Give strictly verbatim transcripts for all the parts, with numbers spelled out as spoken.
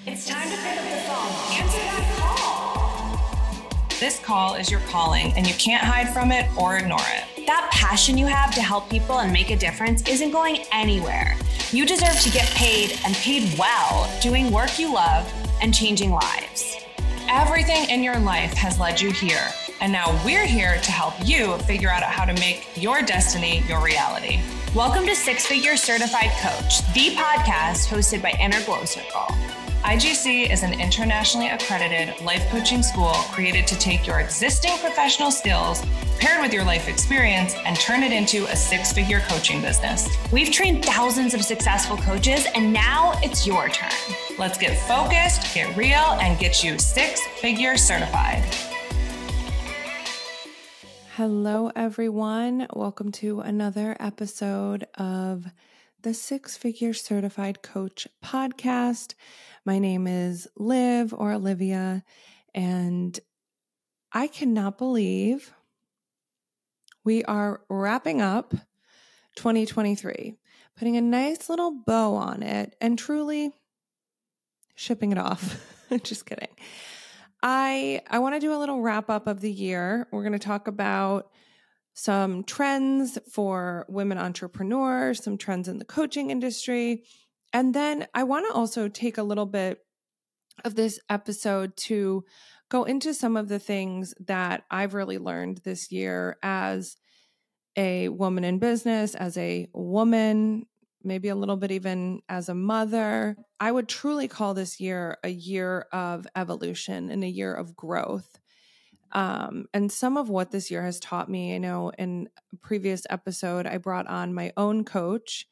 It's time to pick up the phone. Answer that call. This call is your calling, and you can't hide from it or ignore it. That passion you have to help people and make a difference isn't going anywhere. You deserve to get paid, and paid well, doing work you love and changing lives. Everything in your life has led you here, and now we're here to help you figure out how to make your destiny your reality. Welcome to Six Figure Certified Coach, the podcast hosted by Inner Glow Circle. I G C is an internationally accredited life coaching school created to take your existing professional skills paired with your life experience and turn it into a six-figure coaching business. We've trained thousands of successful coaches, and now it's your turn. Let's get focused, get real, and get you six-figure certified. Hello, everyone. Welcome to another episode of the Six Figure Certified Coach podcast. My name is Liv or Olivia, and I cannot believe we are wrapping up twenty twenty-three, putting a nice little bow on it and truly shipping it off. Just kidding. I I want to do a little wrap up of the year. We're going to talk about some trends for women entrepreneurs, some trends in the coaching industry. And then I want to also take a little bit of this episode to go into some of the things that I've really learned this year as a woman in business, as a woman, maybe a little bit even as a mother. I would truly call this year a year of evolution and a year of growth. Um, and some of what this year has taught me, I know in a previous episode, I brought on my own coach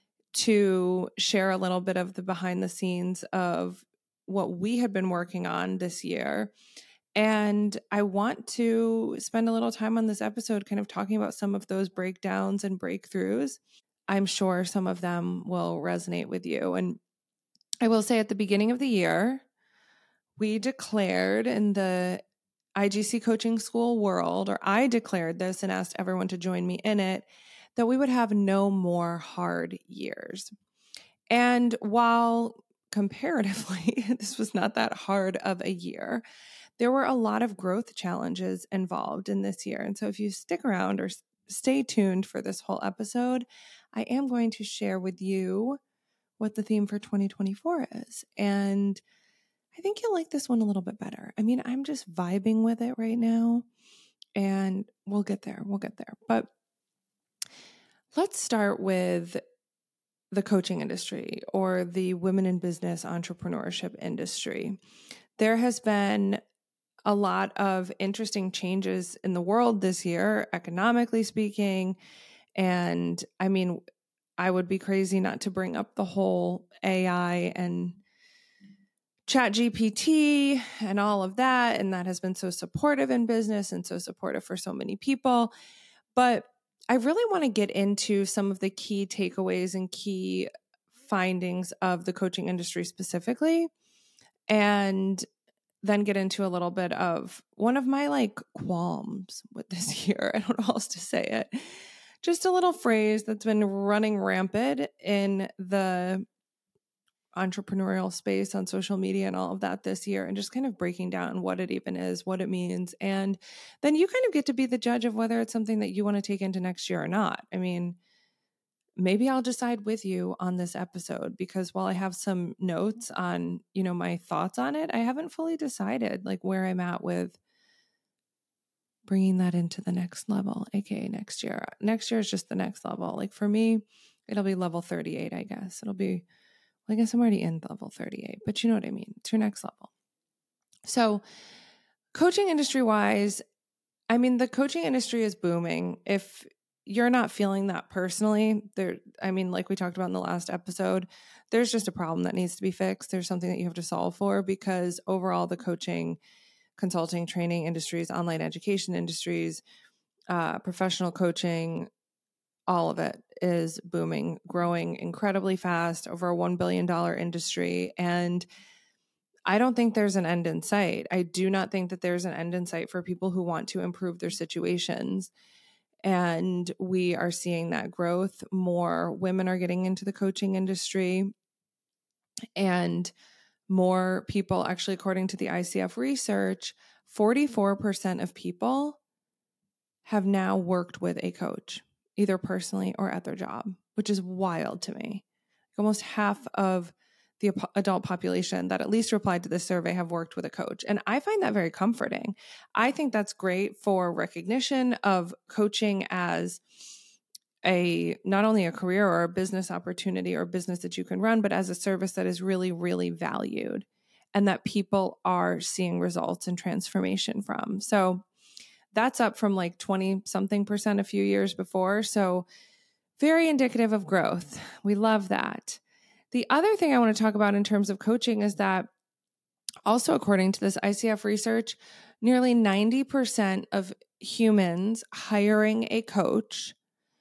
to share a little bit of the behind the scenes of what we had been working on this year. And I want to spend a little time on this episode kind of talking about some of those breakdowns and breakthroughs. I'm sure some of them will resonate with you. And I will say at the beginning of the year, we declared in the I G C coaching school world, or I declared this and asked everyone to join me in it, that we would have no more hard years. And while comparatively, this was not that hard of a year, there were a lot of growth challenges involved in this year. And so if you stick around or stay tuned for this whole episode, I am going to share with you what the theme for twenty twenty-four is. And I think you'll like this one a little bit better. I mean, I'm just vibing with it right now, and we'll get there. We'll get there. But let's start with the coaching industry or the women in business entrepreneurship industry. There has been a lot of interesting changes in the world this year, economically speaking. And I mean, I would be crazy not to bring up the whole A I and Chat G P T and all of that. And that has been so supportive in business and so supportive for so many people. But I really want to get into some of the key takeaways and key findings of the coaching industry specifically, and then get into a little bit of one of my like qualms with this year. I don't know how else to say it. Just a little phrase that's been running rampant in the entrepreneurial space on social media and all of that this year, and just kind of breaking down what it even is, what it means. And then you kind of get to be the judge of whether it's something that you want to take into next year or not. I mean, maybe I'll decide with you on this episode, because while I have some notes on, you know, my thoughts on it, I haven't fully decided like where I'm at with bringing that into the next level, aka next year. Next year is just the next level. Like for me, it'll be level thirty-eight, I guess. It'll be I guess I'm already in level thirty-eight, but you know what I mean? It's your next level. So coaching industry wise, I mean, the coaching industry is booming. If you're not feeling that personally, there, I mean, like we talked about in the last episode, there's just a problem that needs to be fixed. There's something that you have to solve for, because overall the coaching, consulting, training industries, online education industries, uh, professional coaching, all of it is booming, growing incredibly fast, over a one billion dollars industry. And I don't think there's an end in sight. I do not think that there's an end in sight for people who want to improve their situations. And we are seeing that growth. More women are getting into the coaching industry. And more people, actually, according to the I C F research, forty-four percent of people have now worked with a coach, either personally or at their job, which is wild to me. Almost half of the adult population that at least replied to this survey have worked with a coach. And I find that very comforting. I think that's great for recognition of coaching as a, not only a career or a business opportunity or business that you can run, but as a service that is really, really valued and that people are seeing results and transformation from. So that's up from like twenty something percent a few years before. So very indicative of growth. We love that. The other thing I want to talk about in terms of coaching is that also, according to this I C F research, nearly ninety percent of humans hiring a coach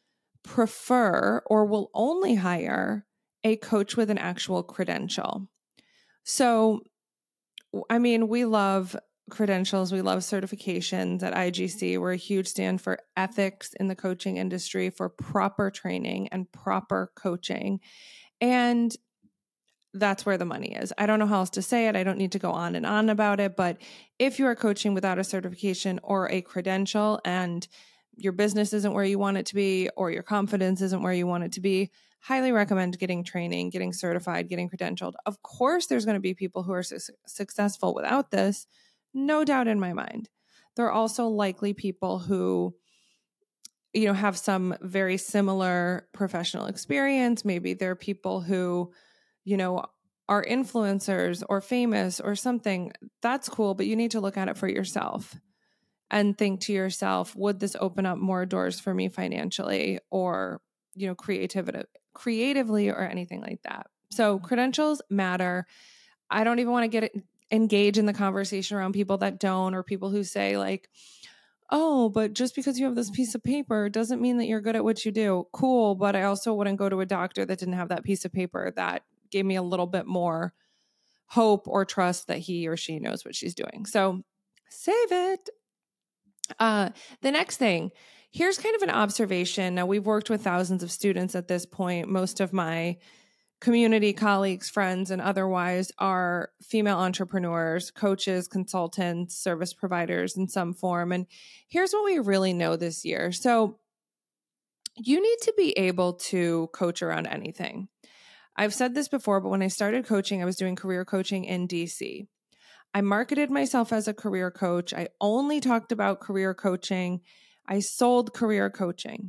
prefer or will only hire a coach with an actual credential. So, I mean, we love credentials. We love certifications at I G C. We're a huge stand for ethics in the coaching industry, for proper training and proper coaching. And that's where the money is. I don't know how else to say it. I don't need to go on and on about it. But if you are coaching without a certification or a credential and your business isn't where you want it to be, or your confidence isn't where you want it to be, highly recommend getting training, getting certified, getting credentialed. Of course, there's going to be people who are su- successful without this. No doubt in my mind. There are also likely people who, you know, have some very similar professional experience. Maybe they're people who, you know, are influencers or famous or something. That's cool, but you need to look at it for yourself and think to yourself, would this open up more doors for me financially or, you know, creativity, creatively or anything like that? So credentials matter. I don't even want to get it, engage in the conversation around people that don't, or people who say like, oh, but just because you have this piece of paper doesn't mean that you're good at what you do. Cool. But I also wouldn't go to a doctor that didn't have that piece of paper that gave me a little bit more hope or trust that he or she knows what she's doing. So save it. Uh, the next thing, here's kind of an observation. Now, we've worked with thousands of students at this point. Most of my community colleagues, friends, and otherwise are female entrepreneurs, coaches, consultants, service providers in some form. And here's what we really know this year. So you need to be able to coach around anything. I've said this before, but when I started coaching, I was doing career coaching in D C. I marketed myself as a career coach. I only talked about career coaching. I sold career coaching.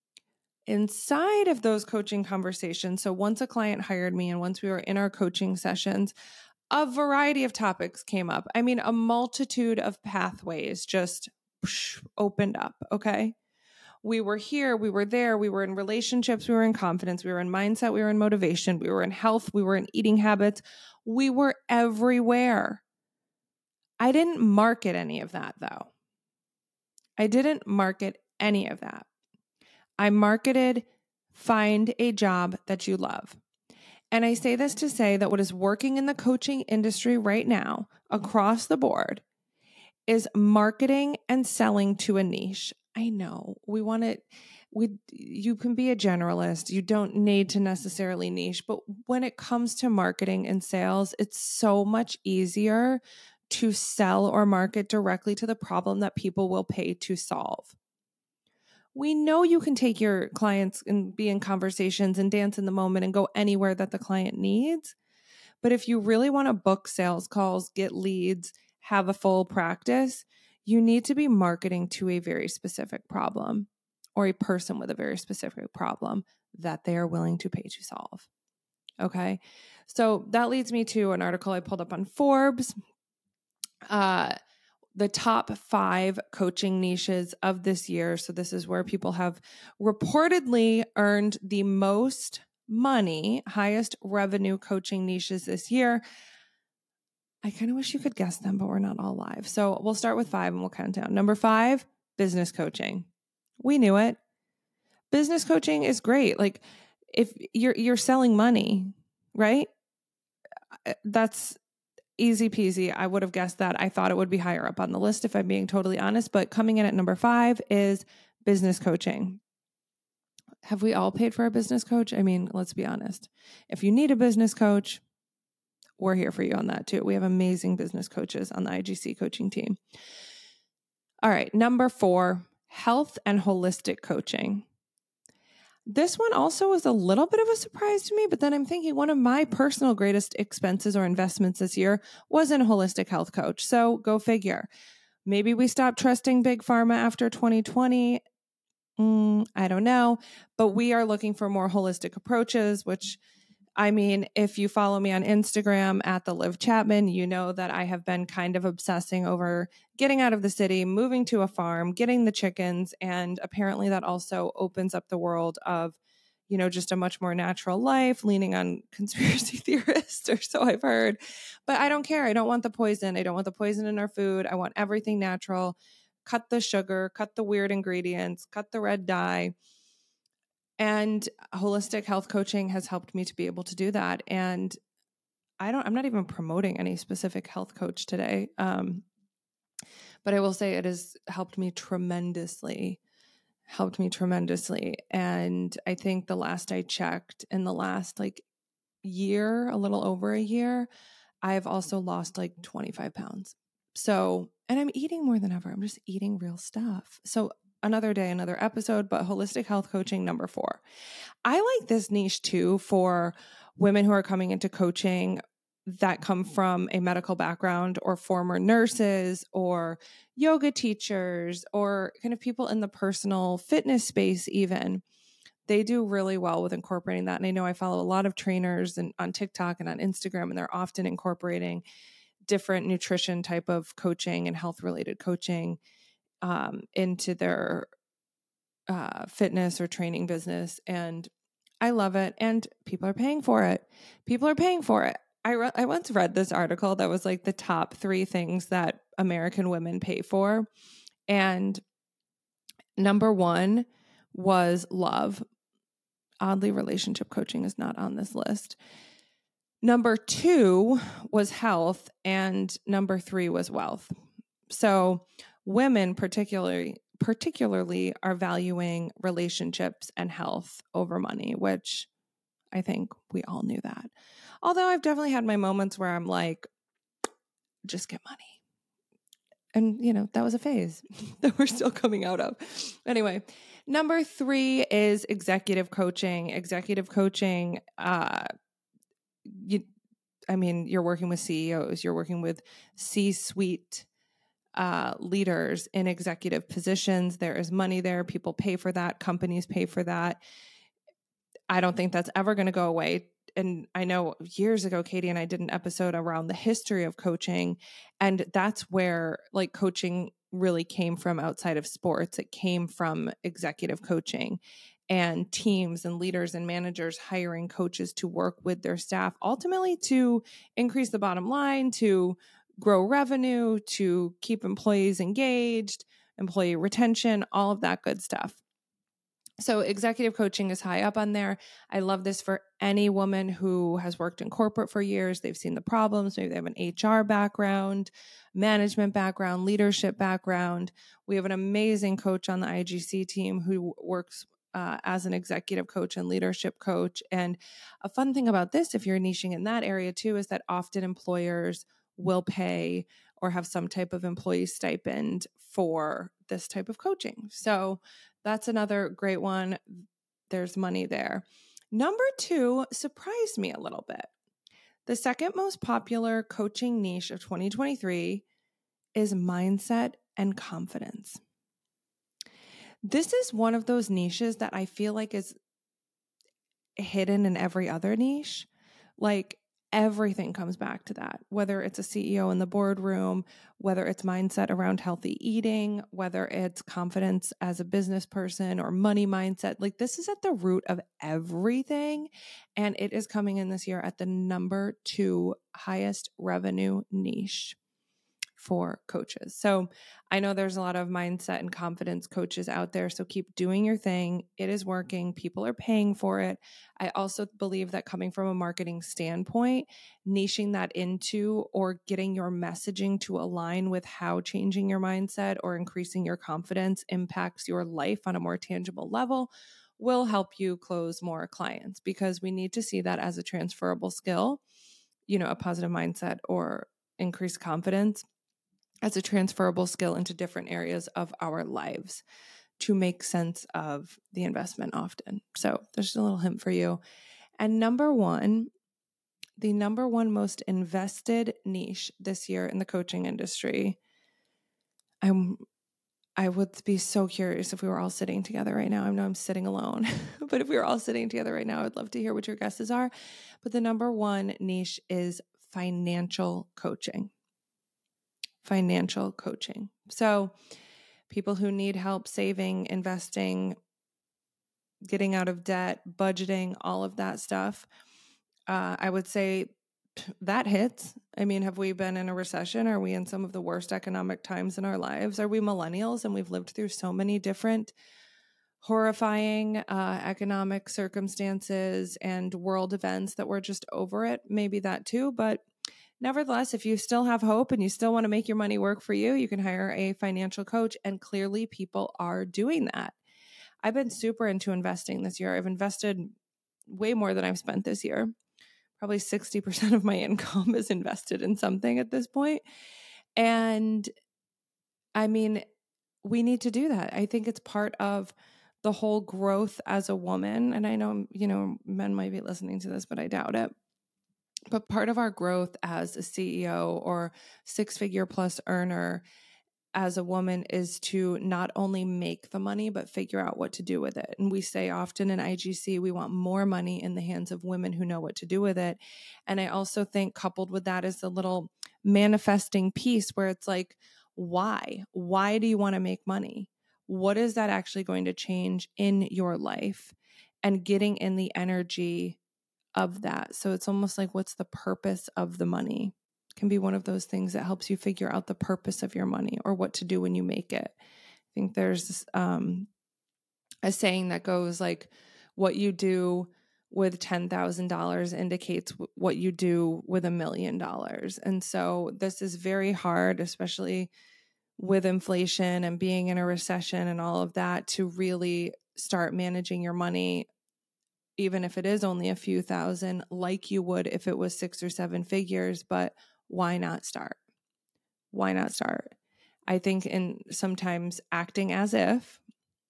Inside of those coaching conversations, so once a client hired me and once we were in our coaching sessions, a variety of topics came up. I mean, a multitude of pathways just psh, opened up, okay? We were here, we were there, we were in relationships, we were in confidence, we were in mindset, we were in motivation, we were in health, we were in eating habits. We were everywhere. I didn't market any of that, though. I didn't market any of that. I marketed, find a job that you love. And I say this to say that what is working in the coaching industry right now across the board is marketing and selling to a niche. I know we want it. We, you can be a generalist. You don't need to necessarily niche, but when it comes to marketing and sales, it's so much easier to sell or market directly to the problem that people will pay to solve. We know you can take your clients and be in conversations and dance in the moment and go anywhere that the client needs. But if you really want to book sales calls, get leads, have a full practice, you need to be marketing to a very specific problem or a person with a very specific problem that they are willing to pay to solve. Okay. So that leads me to an article I pulled up on Forbes. Uh, the top five coaching niches of this year. So this is where people have reportedly earned the most money, highest revenue coaching niches this year. I kind of wish you could guess them, but we're not all live. So we'll start with five and we'll count down. Number five, business coaching. We knew it. Business coaching is great. Like if you're, you're selling money, right? That's easy peasy. I would have guessed that. I thought it would be higher up on the list if I'm being totally honest, but coming in at number five is business coaching. Have we all paid for a business coach? I mean, let's be honest. If you need a business coach, we're here for you on that too. We have amazing business coaches on the I G C coaching team. All right. Number four, health and holistic coaching. This one also was a little bit of a surprise to me, but then I'm thinking one of my personal greatest expenses or investments this year was in a holistic health coach. So go figure. Maybe we stopped trusting big pharma after twenty twenty. Mm, I don't know, but we are looking for more holistic approaches, which I mean, if you follow me on Instagram at the Liv Chapman, you know that I have been kind of obsessing over getting out of the city, moving to a farm, getting the chickens. And apparently that also opens up the world of, you know, just a much more natural life, leaning on conspiracy theorists, or so I've heard. But I don't care. I don't want the poison. I don't want the poison in our food. I want everything natural. Cut the sugar, cut the weird ingredients, cut the red dye. And holistic health coaching has helped me to be able to do that. And I don't, I'm not even promoting any specific health coach today. Um, but I will say it has helped me tremendously, helped me tremendously. And I think the last I checked, in the last like year, a little over a year, I've also lost like twenty-five pounds. So, and I'm eating more than ever. I'm just eating real stuff. So another day, another episode, but holistic health coaching, number four. I like this niche too for women who are coming into coaching that come from a medical background, or former nurses, or yoga teachers, or kind of people in the personal fitness space even. They do really well with incorporating that. And I know I follow a lot of trainers and on TikTok and on Instagram, and they're often incorporating different nutrition type of coaching and health related coaching um, into their uh, fitness or training business. And I love it. And people are paying for it. People are paying for it. I, re- I once read this article that was like the top three things that American women pay for. And number one was love. Oddly, relationship coaching is not on this list. Number two was health. And number three was wealth. So women particularly particularly are valuing relationships and health over money, which I think we all knew that. Although I've definitely had my moments where I'm like, just get money. And, you know, that was a phase that we're still coming out of. Anyway, number three is executive coaching. Executive coaching, uh, you, I mean, you're working with C E Os, you're working with C-suite uh, leaders in executive positions. There is money there. People pay for that. Companies pay for that. I don't think that's ever going to go away. And I know years ago, Katie and I did an episode around the history of coaching. And that's where like coaching really came from outside of sports. It came from executive coaching and teams and leaders and managers hiring coaches to work with their staff, ultimately to increase the bottom line, to grow revenue, to keep employees engaged, employee retention, all of that good stuff. So executive coaching is high up on there. I love this for any woman who has worked in corporate for years. They've seen the problems. Maybe they have an H R background, management background, leadership background. We have an amazing coach on the I G C team who works uh, as an executive coach and leadership coach. And a fun thing about this, if you're niching in that area too, is that often employers will pay or have some type of employee stipend for this type of coaching. So that's another great one. There's money there. Number two surprised me a little bit. The second most popular coaching niche of twenty twenty-three is mindset and confidence. This is one of those niches that I feel like is hidden in every other niche. Like everything comes back to that, whether it's a C E O in the boardroom, whether it's mindset around healthy eating, whether it's confidence as a business person or money mindset. Like this is at the root of everything. And it is coming in this year at the number two highest revenue niche for coaches. So I know there's a lot of mindset and confidence coaches out there. So keep doing your thing. It is working. People are paying for it. I also believe that coming from a marketing standpoint, niching that into or getting your messaging to align with how changing your mindset or increasing your confidence impacts your life on a more tangible level will help you close more clients, because we need to see that as a transferable skill. you know, a positive mindset or increased confidence as a transferable skill into different areas of our lives to make sense of the investment often. So there's a little hint for you. And number one, the number one most invested niche this year in the coaching industry, I'm I would be so curious if we were all sitting together right now. I know I'm sitting alone, but if we were all sitting together right now, I would love to hear what your guesses are. But the number one niche is financial coaching. Financial coaching. So people who need help saving, investing, getting out of debt, budgeting, all of that stuff. Uh, I would say that hits. I mean, have we been in a recession? Are we in some of the worst economic times in our lives? Are we millennials and we've lived through so many different horrifying uh, economic circumstances and world events that we're just over it? Maybe that too. But nevertheless, if you still have hope and you still want to make your money work for you, you can hire a financial coach. And clearly people are doing that. I've been super into investing this year. I've invested way more than I've spent this year. Probably sixty percent of my income is invested in something at this point. And I mean, we need to do that. I think it's part of the whole growth as a woman. And I know, you know, men might be listening to this, but I doubt it. But part of our growth as a C E O or six-figure plus earner as a woman is to not only make the money, but figure out what to do with it. And we say often in I G C, we want more money in the hands of women who know what to do with it. And I also think coupled with that is a little manifesting piece where it's like, why? Why do you want to make money? What is that actually going to change in your life? And getting in the energy of that. So it's almost like, what's the purpose of the money? Can be one of those things that helps you figure out the purpose of your money or what to do when you make it. I think there's um, a saying that goes like, what you do with ten thousand dollars indicates w- what you do with a million dollars. And so this is very hard, especially with inflation and being in a recession and all of that, to really start managing your money, even if it is only a few thousand, like you would if it was six or seven figures. But why not start? Why not start? I think in sometimes acting as if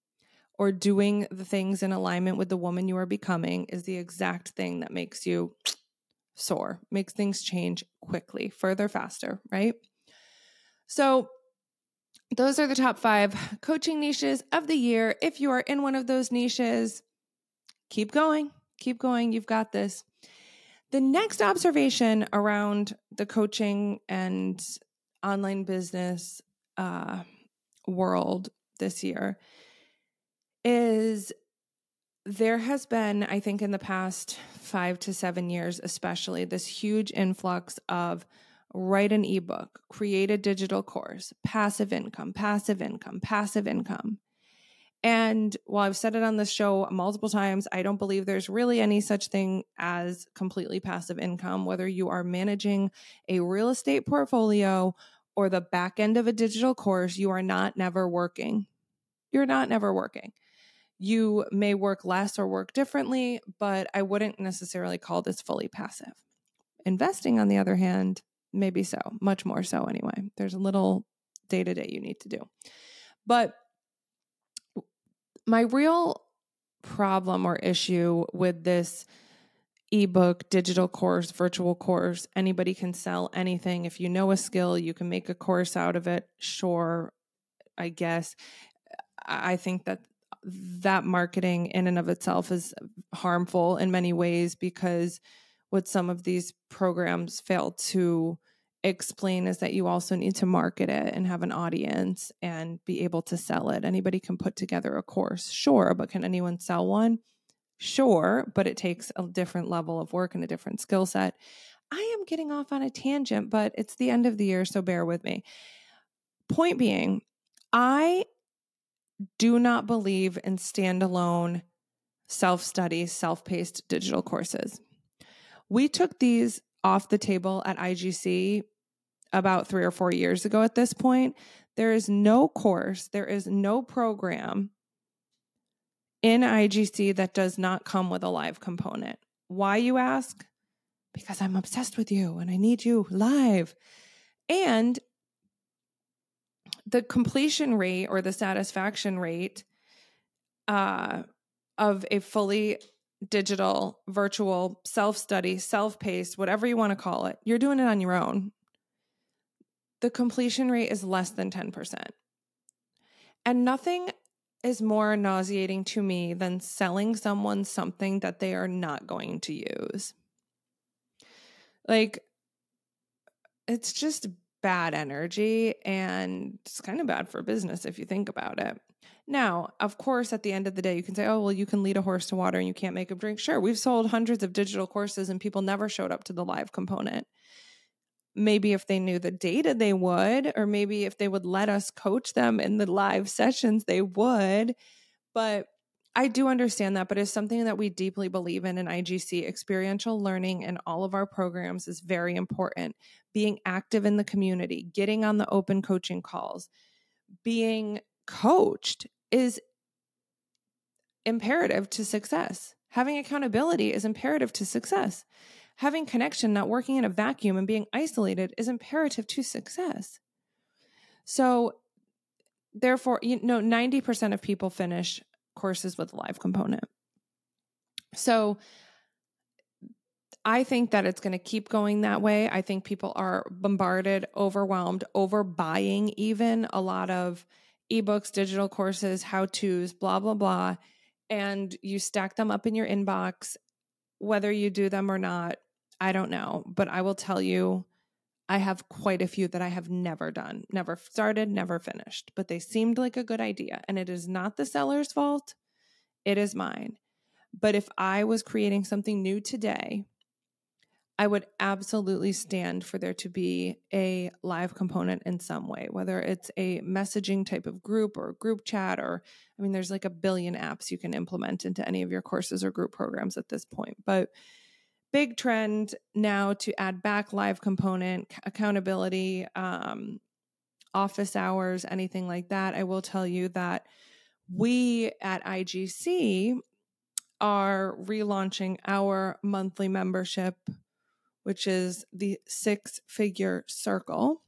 or doing the things in alignment with the woman you are becoming is the exact thing that makes you soar, makes things change quickly, further, faster, right? So those are the top five coaching niches of the year. If you are in one of those niches, keep going, keep going. You've got this. The next observation around the coaching and online business uh, world this year is there has been, I think in the past five to seven years, especially, this huge influx of write an ebook, create a digital course, passive income, passive income, passive income. And while I've said it on this show multiple times, I don't believe there's really any such thing as completely passive income, whether you are managing a real estate portfolio or the back end of a digital course. You are not never working. You're not never working. You may work less or work differently, but I wouldn't necessarily call this fully passive. Investing, on the other hand, maybe so, much more so anyway. There's a little day-to-day you need to do. But my real problem or issue with this ebook, digital course, virtual course, anybody can sell anything. If you know a skill, you can make a course out of it. Sure, I guess. I think that that marketing in and of itself is harmful in many ways, because what some of these programs fail to explain is that you also need to market it and have an audience and be able to sell it. Anybody can put together a course, sure, but can anyone sell one? Sure, but it takes a different level of work and a different skill set. I am getting off on a tangent, but it's the end of the year, so bear with me. Point being, I do not believe in standalone self-study, self-paced digital courses. We took these off the table at I G C about three or four years ago at this point. There is no course, there is no program in I G C that does not come with a live component. Why, you ask? because I'm obsessed with you and I need you live. And the completion rate or the satisfaction rate uh, of a fully digital, virtual, self-study, self-paced, whatever you want to call it, you're doing it on your own. The completion rate is less than ten percent. And nothing is more nauseating to me than selling someone something that they are not going to use. Like, it's just bad energy, and it's kind of bad for business if you think about it. Now, of course, at the end of the day, you can say, oh, well, you can lead a horse to water and you can't make him drink. Sure, we've sold hundreds of digital courses and people never showed up to the live component. Maybe if they knew the data, they would, or maybe if they would let us coach them in the live sessions, they would. But I do understand that, but it's something that we deeply believe in in I G C. Experiential learning in all of our programs is very important. Being active in the community, getting on the open coaching calls, being coached is imperative to success. Having accountability is imperative to success. Having connection, not working in a vacuum and being isolated is imperative to success. So therefore, you know, ninety percent of people finish courses with a live component. So I think that it's going to keep going that way. I think people are bombarded, overwhelmed, overbuying even a lot of ebooks, digital courses, how-tos, blah, blah, blah. And you stack them up in your inbox, whether you do them or not, I don't know. But I will tell you, I have quite a few that I have never done, never started, never finished, but they seemed like a good idea. And it is not the seller's fault. It is mine. But if I was creating something new today, I would absolutely stand for there to be a live component in some way, whether it's a messaging type of group or a group chat, or, I mean, there's like a billion apps you can implement into any of your courses or group programs at this point. But big trend now to add back live component, accountability, um, office hours, anything like that. I will tell you that we at I G C are relaunching our monthly membership, which is the Six Figure Circle.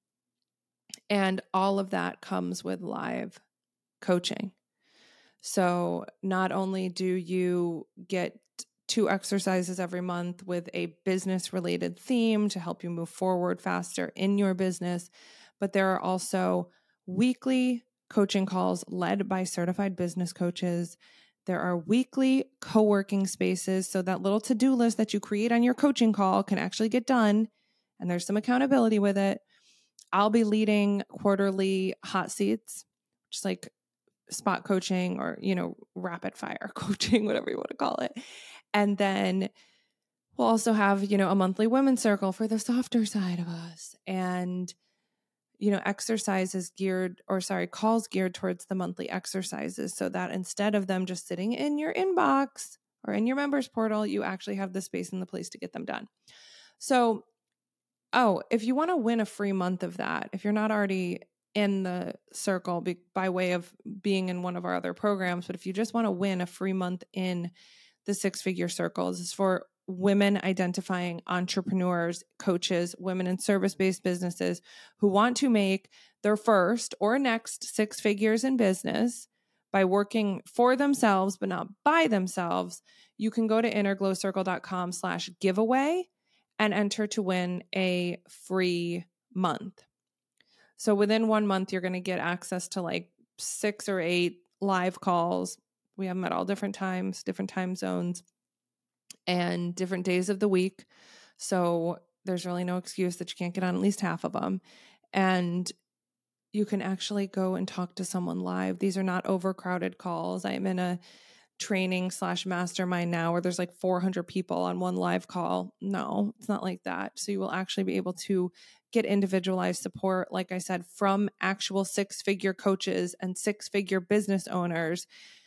And all of that comes with live coaching. So not only do you get two exercises every month with a business-related theme to help you move forward faster in your business, but there are also weekly coaching calls led by certified business coaches. There are weekly co-working spaces, so that little to-do list that you create on your coaching call can actually get done, and there's some accountability with it. I'll be leading quarterly hot seats, just like spot coaching or, you know, rapid fire coaching, whatever you want to call it. And then we'll also have, you know, a monthly women's circle for the softer side of us, and you know, exercises geared, or sorry, calls geared towards the monthly exercises, so that instead of them just sitting in your inbox or in your members portal, you actually have the space and the place to get them done. So, oh, if you want to win a free month of that, if you're not already in the circle be, by way of being in one of our other programs, but if you just want to win a free month in the Six Figure Circles, is for women identifying entrepreneurs, coaches, women in service-based businesses who want to make their first or next six figures in business by working for themselves, but not by themselves. You can go to innerglowcircle.com slash giveaway and enter to win a free month. So within one month, you're going to get access to like six or eight live calls. We have them at all different times, different time zones, and different days of the week. So there's really no excuse that you can't get on at least half of them. And you can actually go and talk to someone live. These are not overcrowded calls. I am in a training slash mastermind now where there's like four hundred people on one live call. No, it's not like that. So you will actually be able to get individualized support, like I said, from actual six-figure coaches and six-figure business owners.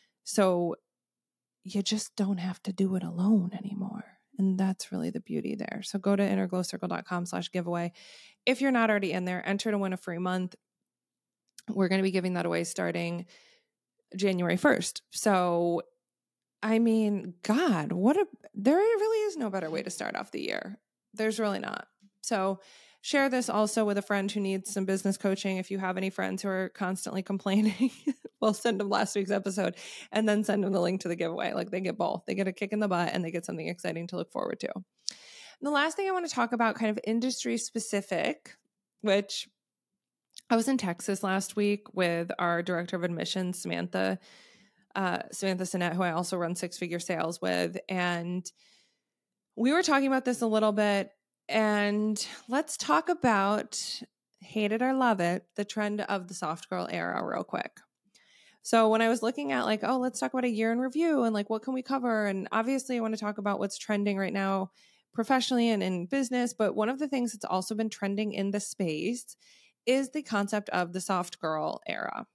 So you just don't have to do it alone anymore. And that's really the beauty there. So go to innerglowcircle.com slash giveaway. If you're not already in there, enter to win a free month. We're going to be giving that away starting January first. So I mean, God, what a, there really is no better way to start off the year. There's really not. So share this also with a friend who needs some business coaching. If you have any friends who are constantly complaining, well, send them last week's episode and then send them the link to the giveaway. Like they get both. They get a kick in the butt and they get something exciting to look forward to. And the last thing I want to talk about, kind of industry specific, which I was in Texas last week with our director of admissions, Samantha, uh, Samantha Sinet, who I also run Six Figure Sales with. And we were talking about this a little bit. And let's talk about, hate it or love it, the trend of the soft girl era real quick. So when I was looking at like, oh, let's talk about a year in review and like, what can we cover? And obviously I want to talk about what's trending right now professionally and in business. But one of the things that's also been trending in the space is the concept of the soft girl era.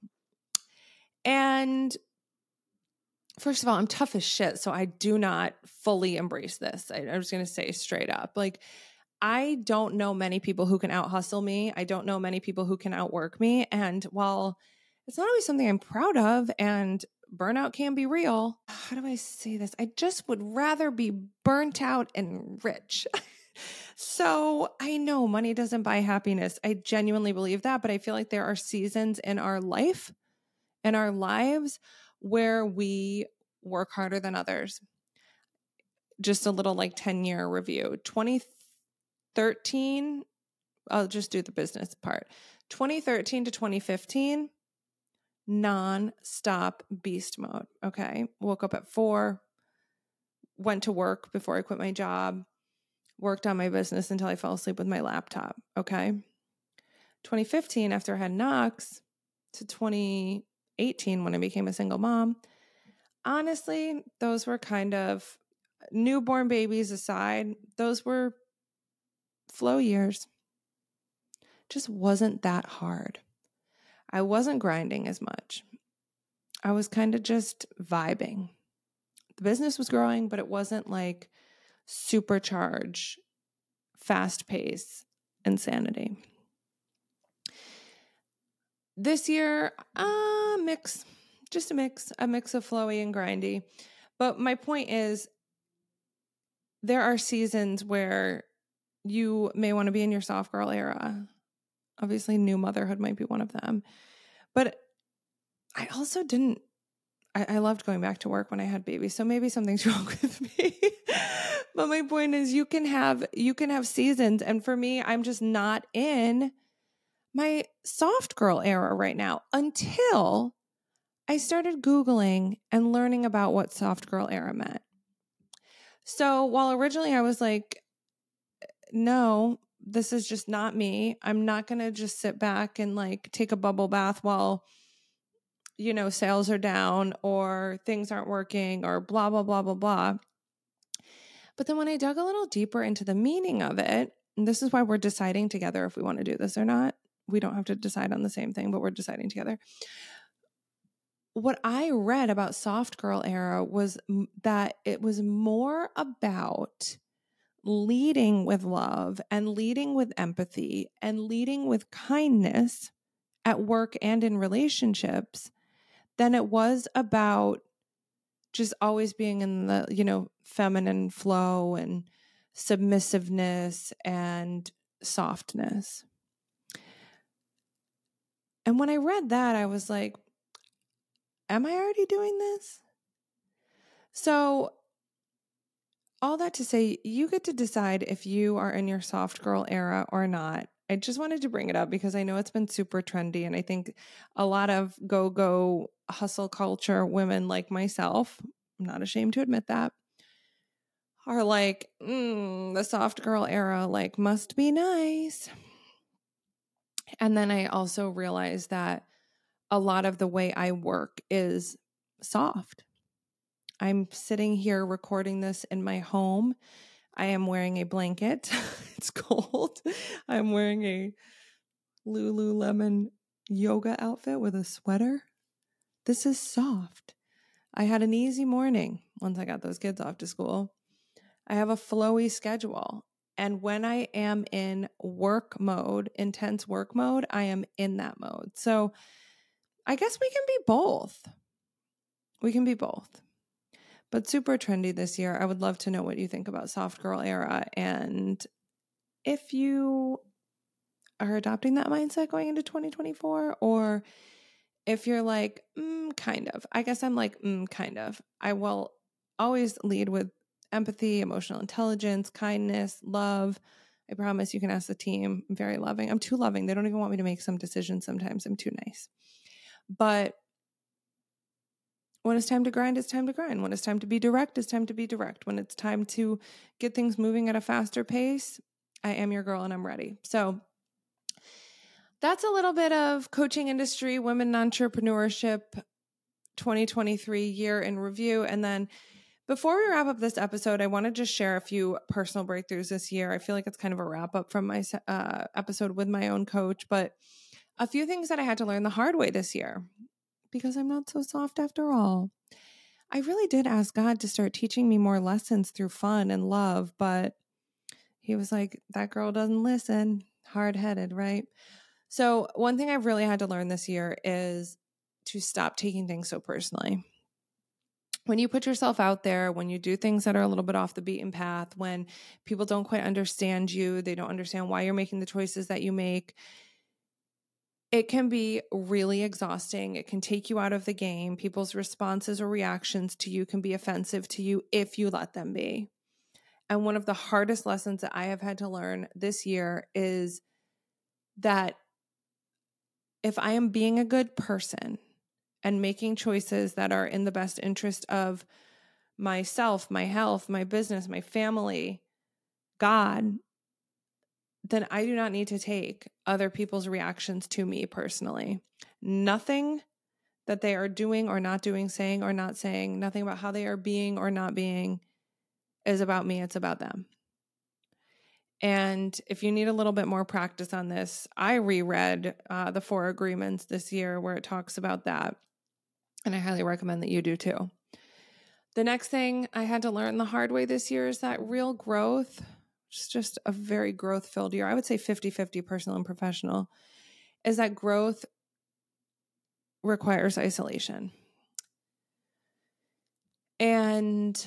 And first of all, I'm tough as shit. So I do not fully embrace this. I, I'm just going to say straight up, like, I don't know many people who can out hustle me. I don't know many people who can outwork me. And while it's not always something I'm proud of and burnout can be real, how do I say this? I just would rather be burnt out and rich. So I know money doesn't buy happiness. I genuinely believe that, but I feel like there are seasons in our life, in our lives, where we work harder than others. Just a little like ten year review. twenty thirteen, I'll just do the business part. twenty thirteen to twenty fifteen, non-stop beast mode. Okay. Woke up at four, went to work before I quit my job, worked on my business until I fell asleep with my laptop. Okay. twenty fifteen, after I had Knox, to twenty eighteen, when I became a single mom, honestly, those were kind of, newborn babies aside, those were flow years. Just wasn't that hard. I wasn't grinding as much. I was kind of just vibing. The business was growing, but it wasn't like supercharge, fast pace insanity. This year, a mix, just a mix, a mix of flowy and grindy. But my point is, there are seasons where you may want to be in your soft girl era. Obviously, new motherhood might be one of them. But I also didn't, I, I loved going back to work when I had babies. So maybe something's wrong with me. But my point is, you can have, you can have seasons. And for me, I'm just not in my soft girl era right now until I started Googling and learning about what soft girl era meant. So while originally I was like, no, this is just not me. I'm not going to just sit back and like take a bubble bath while, you know, sales are down or things aren't working or blah, blah, blah, blah, blah. But then when I dug a little deeper into the meaning of it, and this is why we're deciding together if we want to do this or not. We don't have to decide on the same thing, but we're deciding together. What I read about soft girl era was that it was more about leading with love and leading with empathy and leading with kindness at work and in relationships than it was about just always being in the, you know, feminine flow and submissiveness and softness. And when I read that, I was like, am I already doing this? So all that to say, you get to decide if you are in your soft girl era or not. I just wanted to bring it up because I know it's been super trendy. And I think a lot of go-go hustle culture women like myself, I'm not ashamed to admit that, are like, mm, the soft girl era, like, must be nice. And then I also realized that a lot of the way I work is soft. I'm sitting here recording this in my home. I am wearing a blanket. It's cold. I'm wearing a Lululemon yoga outfit with a sweater. This is soft. I had an easy morning once I got those kids off to school. I have a flowy schedule. And when I am in work mode, intense work mode, I am in that mode. So I guess we can be both. We can be both. but super trendy this year. I would love to know what you think about soft girl era, and if you are adopting that mindset going into twenty twenty-four, or if you're like, mm, kind of. I guess I'm like, mm, kind of. I will always lead with empathy, emotional intelligence, kindness, love. I promise you can ask the team. I'm very loving. I'm too loving. They don't even want me to make some decisions sometimes. I'm too nice. But when it's time to grind, it's time to grind. When it's time to be direct, it's time to be direct. When it's time to get things moving at a faster pace, I am your girl and I'm ready. So that's a little bit of coaching industry, women in entrepreneurship, twenty twenty-three year in review. And then before we wrap up this episode, I want to just share a few personal breakthroughs this year. I feel like it's kind of a wrap up from my uh, episode with my own coach, but a few things that I had to learn the hard way this year because I'm not so soft after all. I really did ask God to start teaching me more lessons through fun and love, but he was like, that girl doesn't listen. Hard-headed, right? So one thing I've really had to learn this year is to stop taking things so personally. When you put yourself out there, when you do things that are a little bit off the beaten path, when people don't quite understand you, they don't understand why you're making the choices that you make, it can be really exhausting. It can take you out of the game. People's responses or reactions to you can be offensive to you if you let them be. And one of the hardest lessons that I have had to learn this year is that if I am being a good person and making choices that are in the best interest of myself, my health, my business, my family, God, then I do not need to take other people's reactions to me personally. Nothing that they are doing or not doing, saying or not saying, nothing about how they are being or not being is about me. It's about them. And if you need a little bit more practice on this, I reread uh, the Four Agreements this year where it talks about that. And I highly recommend that you do too. The next thing I had to learn the hard way this year is that real growth, which is just a very growth-filled year, I would say fifty-fifty personal and professional, is that growth requires isolation. And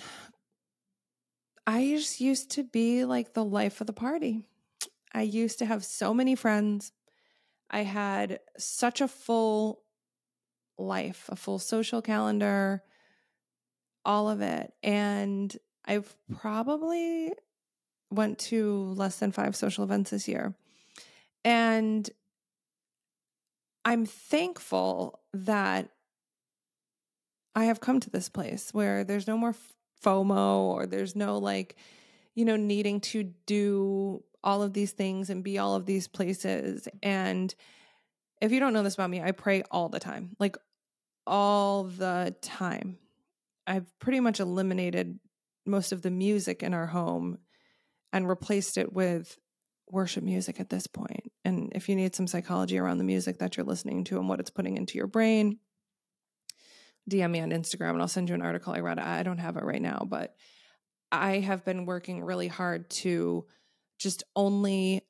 I just used to be like the life of the party. I used to have so many friends. I had such a full life, a full social calendar, all of it. And I've probably went to less than five social events this year. And I'm thankful that I have come to this place where there's no more FOMO or there's no like, you know, needing to do all of these things and be all of these places. And if you don't know this about me, I pray all the time, like all the time. I've pretty much eliminated most of the music in our home and replaced it with worship music at this point. And if you need some psychology around the music that you're listening to and what it's putting into your brain, D M me on Instagram and I'll send you an article I read. I don't have it right now, but I have been working really hard to just only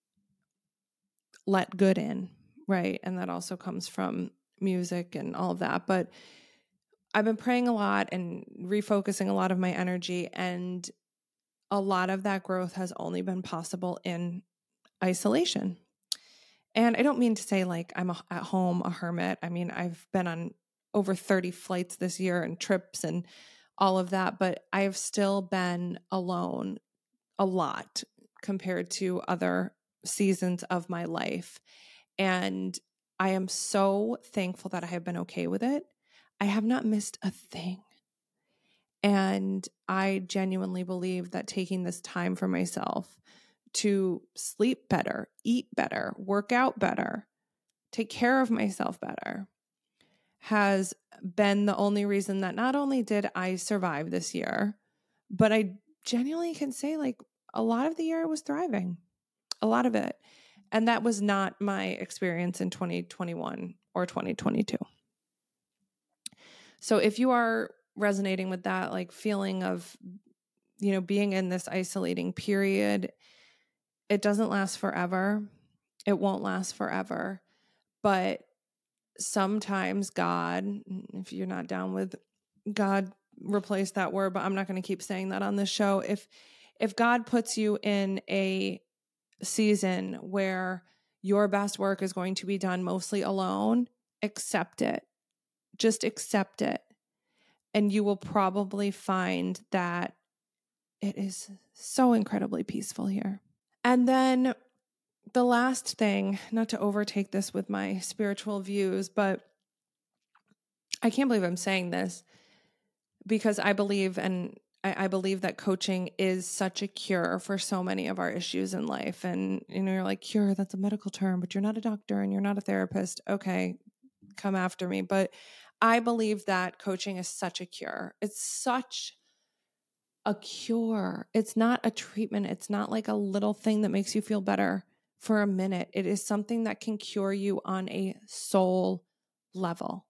let good in, right? And that also comes from music and all of that. But I've been praying a lot and refocusing a lot of my energy, and a lot of that growth has only been possible in isolation. And I don't mean to say like I'm a, at home a hermit. I mean, I've been on over thirty flights this year and trips and all of that, but I've still been alone a lot compared to other seasons of my life. And I am so thankful that I have been okay with it. I have not missed a thing. And I genuinely believe that taking this time for myself to sleep better, eat better, work out better, take care of myself better has been the only reason that not only did I survive this year, but I genuinely can say like a lot of the year I was thriving, a lot of it. And that was not my experience in twenty twenty-one or twenty twenty-two. So if you are resonating with that, like feeling of, you know, being in this isolating period, it doesn't last forever. It won't last forever. But sometimes God, if you're not down with God replace that word, but I'm not going to keep saying that on this show. If if God puts you in a season where your best work is going to be done mostly alone, accept it. Just accept it. And you will probably find that it is so incredibly peaceful here. And then the last thing, not to overtake this with my spiritual views, but I can't believe I'm saying this because I believe and I, I believe that coaching is such a cure for so many of our issues in life. And, you know, you're like, cure, that's a medical term, but you're not a doctor and you're not a therapist. Okay, come after me. But I believe that coaching is such a cure. It's such a cure. It's not a treatment. It's not like a little thing that makes you feel better for a minute. It is something that can cure you on a soul level.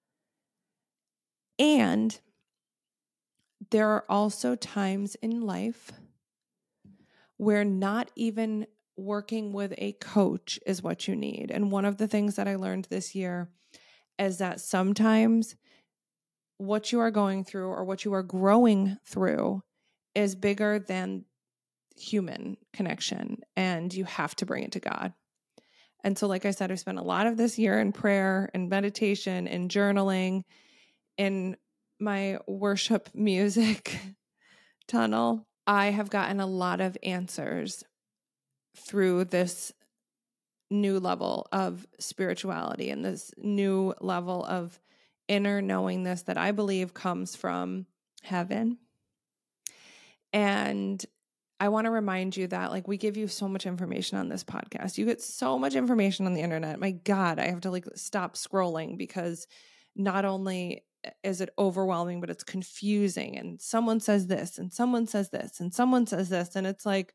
And there are also times in life where not even working with a coach is what you need. And one of the things that I learned this year is that sometimes what you are going through or what you are growing through is bigger than human connection, and you have to bring it to God. And so, like I said, I spent a lot of this year in prayer and meditation and journaling in my worship music tunnel. I have gotten a lot of answers through this new level of spirituality and this new level of inner knowingness that I believe comes from heaven. And I want to remind you that, like, we give you so much information on this podcast. You get so much information on the internet. My God, I have to like stop scrolling because not only is it overwhelming, but it's confusing. And someone says this and someone says this and someone says this. And it's like,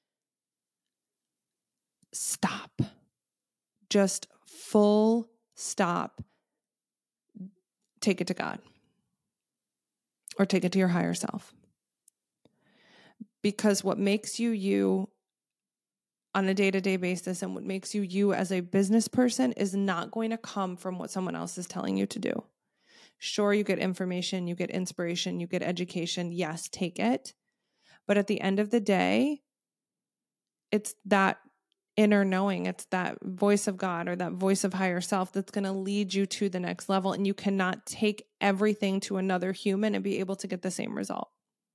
stop. Just full stop. Take it to God or take it to your higher self. Because what makes you you on a day-to-day basis and what makes you you as a business person is not going to come from what someone else is telling you to do. Sure, you get information, you get inspiration, you get education. Yes, take it. But at the end of the day, it's that inner knowing, it's that voice of God or that voice of higher self that's going to lead you to the next level. And you cannot take everything to another human and be able to get the same result.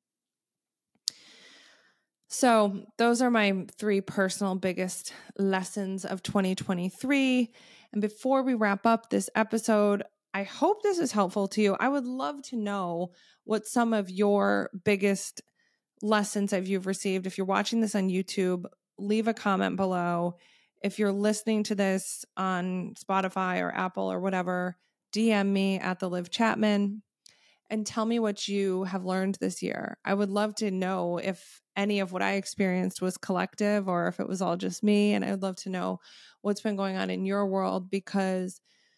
So those are my three personal biggest lessons of twenty twenty-three. And before we wrap up this episode, I hope this is helpful to you. I would love to know what some of your biggest lessons that you've received. If you're watching this on YouTube, leave a comment below. If you're listening to this on Spotify or Apple or whatever, D M me at the Liv Chapman and tell me what you have learned this year. I would love to know if any of what I experienced was collective or if it was all just me. And I would love to know what's been going on in your world, because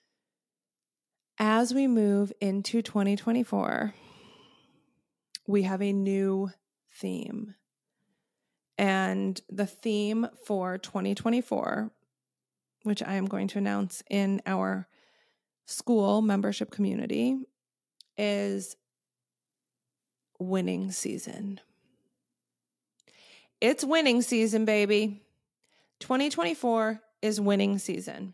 as we move into twenty twenty-four, we have a new theme. And the theme for twenty twenty-four, which I am going to announce in our school membership community, is winning season. It's winning season, baby. twenty twenty-four is winning season.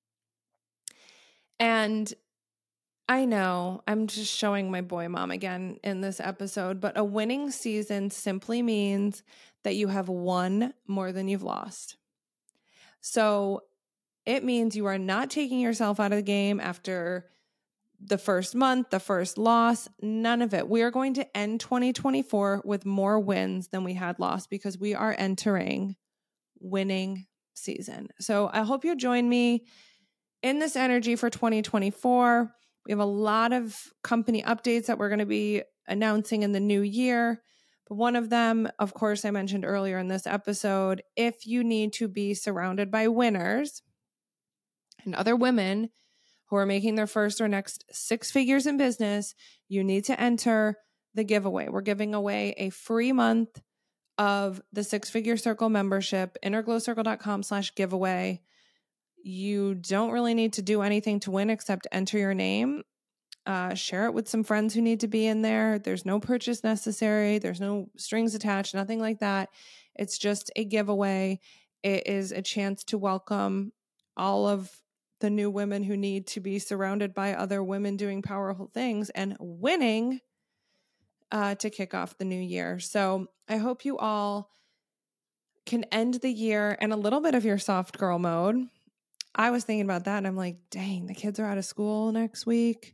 And I know I'm just showing my boy mom again in this episode, but a winning season simply means that you have won more than you've lost. So it means you are not taking yourself out of the game after the first month, the first loss, none of it. We are going to end twenty twenty-four with more wins than we had lost because we are entering winning season. So I hope you join me in this energy for twenty twenty-four. We have a lot of company updates that we're going to be announcing in the new year. But one of them, of course, I mentioned earlier in this episode, if you need to be surrounded by winners and other women who are making their first or next six figures in business, you need to enter the giveaway. We're giving away a free month of the Six Figure Circle membership, innerglowcircle.com slash giveaway. You don't really need to do anything to win except enter your name. Uh, share it with some friends who need to be in there. There's no purchase necessary. There's no strings attached, nothing like that. It's just a giveaway. It is a chance to welcome all of the new women who need to be surrounded by other women doing powerful things and winning uh, to kick off the new year. So I hope you all can end the year in a little bit of your soft girl mode. I was thinking about that and I'm like, dang, the kids are out of school next week.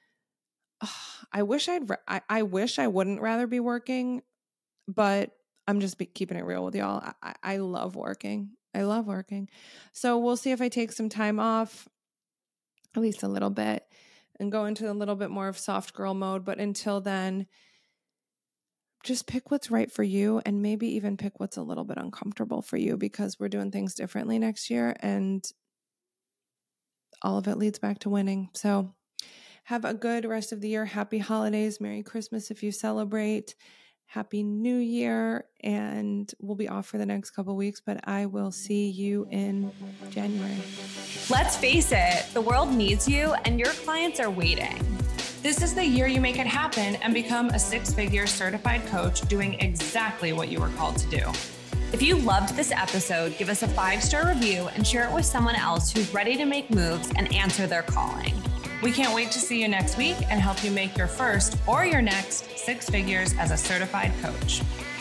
I wish I'd, I, I wish I wouldn't rather be working, but I'm just be, keeping it real with y'all. I, I love working. I love working. So we'll see if I take some time off, at least a little bit, and go into a little bit more of soft girl mode. But until then, just pick what's right for you and maybe even pick what's a little bit uncomfortable for you, because we're doing things differently next year and all of it leads back to winning. So have a good rest of the year. Happy holidays. Merry Christmas if you celebrate. Happy New Year. And we'll be off for the next couple weeks, but I will see you in January. Let's face it, the world needs you and your clients are waiting. This is the year you make it happen and become a six-figure certified coach doing exactly what you were called to do. If you loved this episode, give us a five-star review and share it with someone else who's ready to make moves and answer their calling. We can't wait to see you next week and help you make your first or your next six figures as a certified coach.